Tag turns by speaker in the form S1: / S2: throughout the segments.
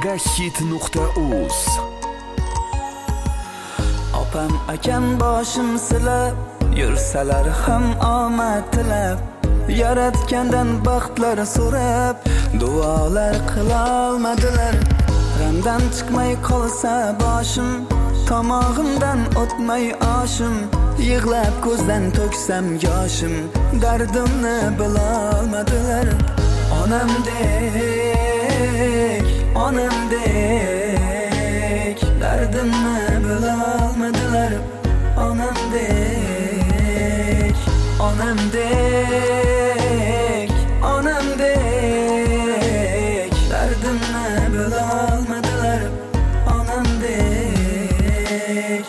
S1: megahit.uz.
S2: Opam akam boshim silab, yursalar ham omad tilab, yaratgandan baxtlar so'rab, duolar qila olmadilar. G'amdan chiqmay qolsa boshim, tomog'imdan o'tmay oshim, yig'lab ko'zdan to'ksam yoshim, dardimni bila olmadilar. Onamdek, dardimni bila olmadilar. Onamdek, dardimni bila olmadilar. Onamdek.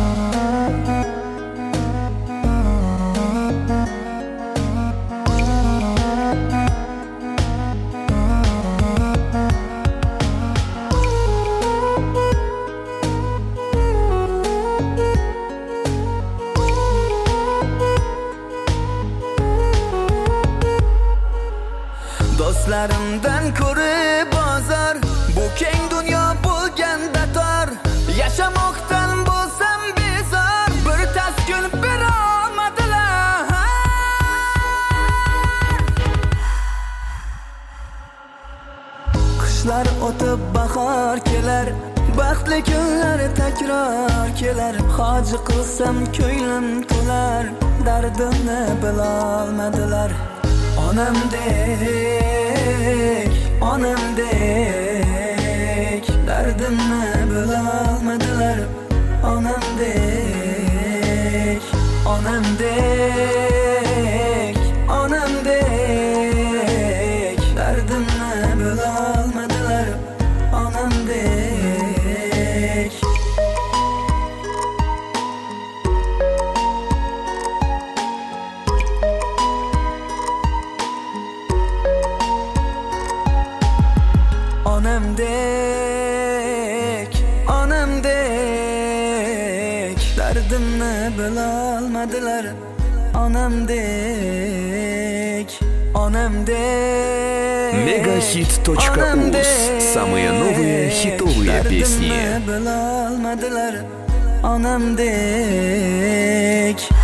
S2: Do'stlarimdan ko'rib bozor, bu keng dunyo bo'lganda tor. Yashamoqdan bo'lsam bezor, bir taskin bera olmadilar. Qishlar o'tib bahor kelar, baxtli kunlar takror kelar. Hoji qilsam ko'nglim to'lar, dardimni bila olmadilar. Onamdek, dardimni bila olmadilar. Onamdek, dardimni bila olmadilar. Onamdek. Onamdek, dardimni bila olmadilar. Onamdek.
S1: megahit.uz. Самые новые хитовые песни.
S2: Onamdek.